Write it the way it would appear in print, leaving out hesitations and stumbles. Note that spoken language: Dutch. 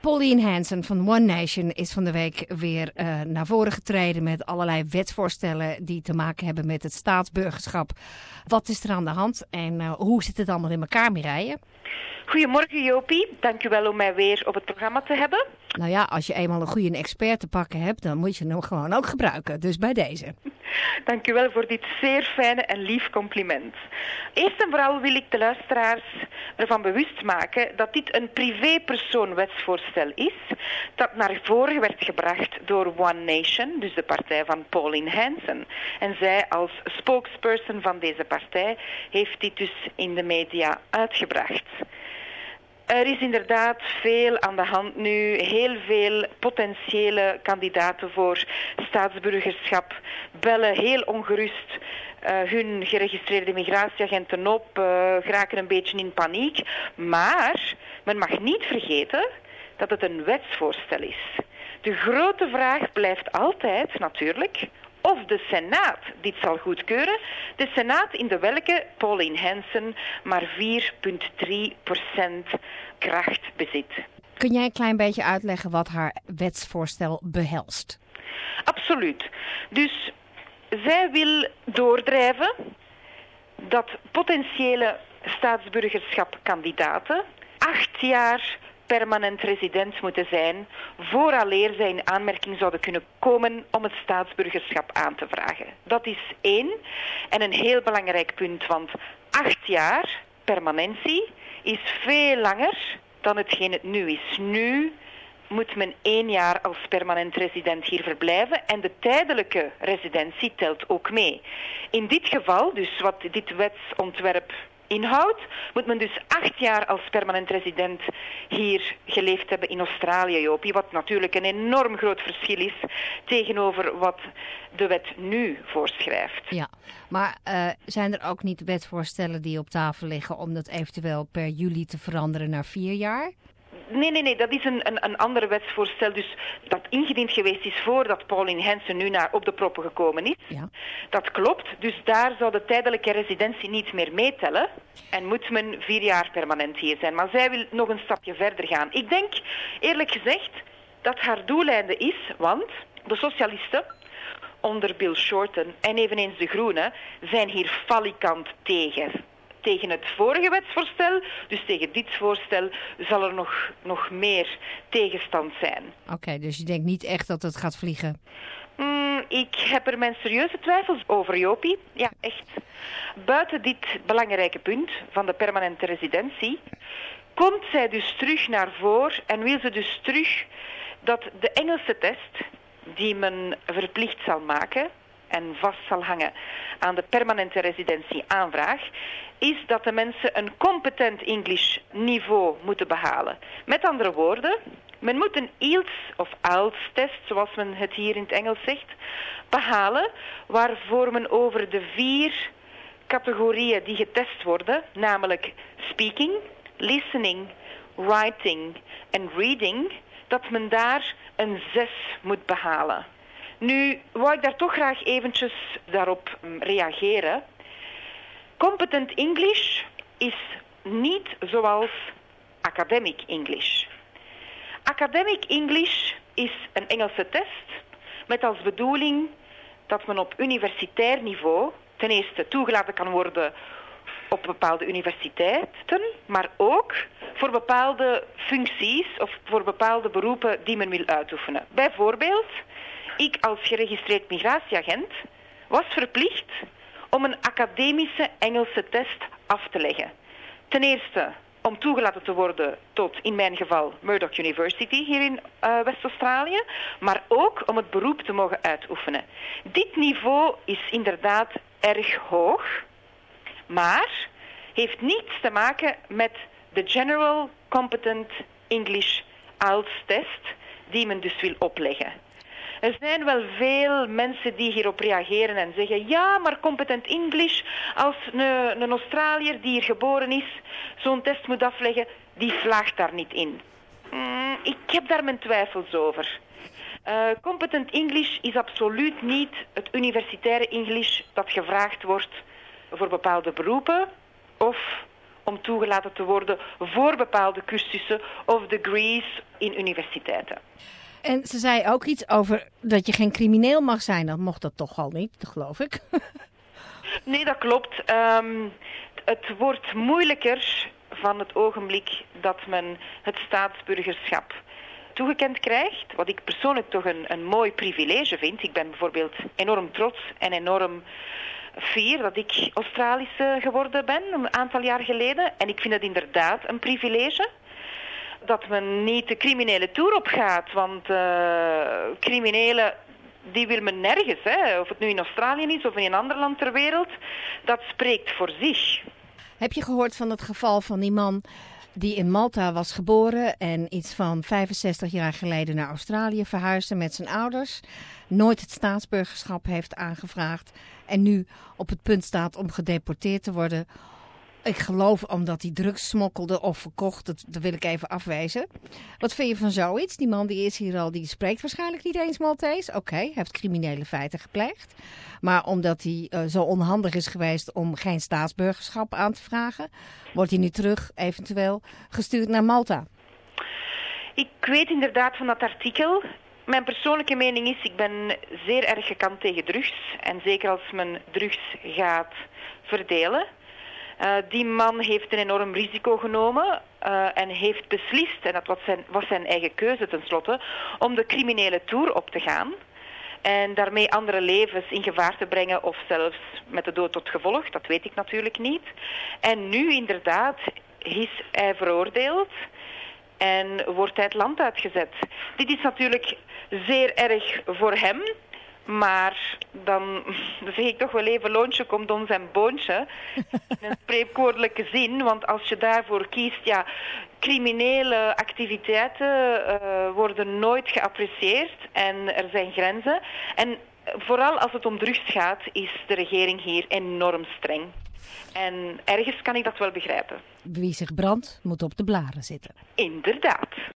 Pauline Hanson van One Nation is van de week weer naar voren getreden met allerlei wetsvoorstellen die te maken hebben met het staatsburgerschap. Wat is er aan de hand en hoe zit het allemaal in elkaar, Mireille? Goedemorgen Jopie, dank u wel om mij weer op het programma te hebben. Nou ja, als je eenmaal een goede expert te pakken hebt, dan moet je hem gewoon ook gebruiken. Dus bij deze. Dank u wel voor dit zeer fijne en lief compliment. Eerst en vooral wil ik de luisteraars ervan bewust maken dat dit een privépersoon wetsvoorstel is, dat naar voren werd gebracht door One Nation, dus de partij van Pauline Hanson. En zij als spokesperson van deze partij heeft dit dus in de media uitgebracht. Er is inderdaad veel aan de hand nu. Heel veel potentiële kandidaten voor staatsburgerschap bellen heel ongerust hun geregistreerde migratieagenten op, geraken een beetje in paniek. Maar men mag niet vergeten dat het een wetsvoorstel is. De grote vraag blijft altijd natuurlijk of de Senaat dit zal goedkeuren. De Senaat in de welke Pauline Hanson maar 4,3% kracht bezit. Kun jij een klein beetje uitleggen wat haar wetsvoorstel behelst? Absoluut. Dus zij wil doordrijven dat potentiële staatsburgerschapkandidaten 8 jaar permanent resident moeten zijn vooraleer zij in aanmerking zouden kunnen komen om het staatsburgerschap aan te vragen. Dat is 1 en een heel belangrijk punt, want 8 jaar permanentie is veel langer dan hetgeen het nu is. Nu moet men 1 jaar als permanent resident hier verblijven en de tijdelijke residentie telt ook mee. In dit geval, dus wat dit wetsontwerp inhoudt, moet men dus 8 jaar als permanent resident hier geleefd hebben in Australië, Jopie, wat natuurlijk een enorm groot verschil is tegenover wat de wet nu voorschrijft. Ja, maar zijn er ook niet wetsvoorstellen die op tafel liggen om dat eventueel per juli te veranderen naar 4 jaar? Nee, dat is een ander wetsvoorstel dus dat ingediend geweest is voordat Pauline Hanson nu op de proppen gekomen is. Ja. Dat klopt, dus daar zou de tijdelijke residentie niet meer meetellen en moet men 4 jaar permanent hier zijn. Maar zij wil nog een stapje verder gaan. Ik denk, eerlijk gezegd, dat haar doeleinde is, want de socialisten onder Bill Shorten en eveneens de Groenen zijn hier falikant tegen. Tegen het vorige wetsvoorstel, dus tegen dit voorstel, zal er nog meer tegenstand zijn. Oké, dus je denkt niet echt dat het gaat vliegen? Ik heb er mijn serieuze twijfels over, Jopie. Ja, echt. Buiten dit belangrijke punt van de permanente residentie komt zij dus terug naar voren en wil ze dus terug dat de Engelse test, die men verplicht zal maken en vast zal hangen aan de permanente residentieaanvraag, is dat de mensen een competent English niveau moeten behalen. Met andere woorden, men moet een IELTS of IELTS-test, zoals men het hier in het Engels zegt, behalen, waarvoor men over de 4 categorieën die getest worden, namelijk speaking, listening, writing en reading, dat men daar een 6 moet behalen. Nu, wou ik daar toch graag eventjes daarop reageren. Competent English is niet zoals academic English. Academic English is een Engelse test met als bedoeling dat men op universitair niveau ten eerste toegelaten kan worden op bepaalde universiteiten, maar ook voor bepaalde functies of voor bepaalde beroepen die men wil uitoefenen. Bijvoorbeeld, ik als geregistreerd migratieagent was verplicht om een academische Engelse test af te leggen. Ten eerste om toegelaten te worden tot, in mijn geval, Murdoch University hier in West-Australië, maar ook om het beroep te mogen uitoefenen. Dit niveau is inderdaad erg hoog, maar heeft niets te maken met de General Competent English IELTS test die men dus wil opleggen. Er zijn wel veel mensen die hierop reageren en zeggen, ja, maar competent English, als een Australiër die hier geboren is, zo'n test moet afleggen, die slaagt daar niet in. Ik heb daar mijn twijfels over. Competent English is absoluut niet het universitaire English dat gevraagd wordt voor bepaalde beroepen of om toegelaten te worden voor bepaalde cursussen of degrees in universiteiten. En ze zei ook iets over dat je geen crimineel mag zijn. Dan mocht dat toch al niet, dat geloof ik. Nee, dat klopt. Het wordt moeilijker van het ogenblik dat men het staatsburgerschap toegekend krijgt. Wat ik persoonlijk toch een mooi privilege vind. Ik ben bijvoorbeeld enorm trots en enorm fier dat ik Australische geworden ben een aantal jaar geleden. En ik vind het inderdaad een privilege dat men niet de criminele toer op gaat. Want criminelen, die wil men nergens. Hè. Of het nu in Australië is of in een ander land ter wereld. Dat spreekt voor zich. Heb je gehoord van het geval van die man die in Malta was geboren en iets van 65 jaar geleden naar Australië verhuisde met zijn ouders, nooit het staatsburgerschap heeft aangevraagd en nu op het punt staat om gedeporteerd te worden? Ik geloof omdat hij drugs smokkelde of verkocht, dat wil ik even afwijzen. Wat vind je van zoiets? Die man die is hier al, die spreekt waarschijnlijk niet eens Maltees. Oké, heeft criminele feiten gepleegd. Maar omdat hij zo onhandig is geweest om geen staatsburgerschap aan te vragen, wordt hij nu terug eventueel gestuurd naar Malta. Ik weet inderdaad van dat artikel. Mijn persoonlijke mening is, ik ben zeer erg gekant tegen drugs. En zeker als men drugs gaat verdelen. Die man heeft een enorm risico genomen en heeft beslist, en dat was zijn eigen keuze tenslotte, om de criminele toer op te gaan. En daarmee andere levens in gevaar te brengen of zelfs met de dood tot gevolg, dat weet ik natuurlijk niet. En nu inderdaad is hij veroordeeld en wordt hij het land uitgezet. Dit is natuurlijk zeer erg voor hem. Maar dan zeg ik toch wel even loontje komt om zijn boontje. In een spreekwoordelijke zin. Want als je daarvoor kiest, ja, criminele activiteiten worden nooit geapprecieerd. En er zijn grenzen. En vooral als het om drugs gaat, is de regering hier enorm streng. En ergens kan ik dat wel begrijpen. Wie zich brandt, moet op de blaren zitten. Inderdaad.